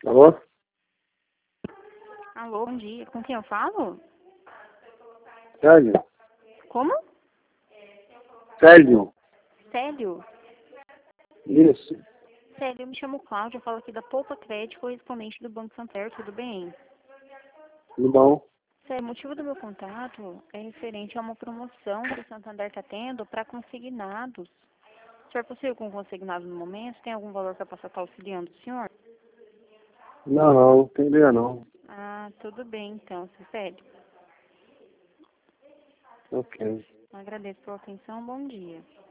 Alô? Alô, bom dia. Com quem eu falo? Célio? Como? Célio? Célio? Isso. Célio, eu me chamo Cláudia, eu falo aqui da Poupa Crédito, correspondente do Banco Santander, tudo bem? Tudo bom? Célio, o motivo do meu contato é referente a uma promoção que o Santander está tendo para consignados. O senhor possui com consignado no momento? Tem algum valor que eu possa estar auxiliando o senhor? Não tem ideia não. Ah, tudo bem então, Célio. Ok. Agradeço pela atenção, bom dia.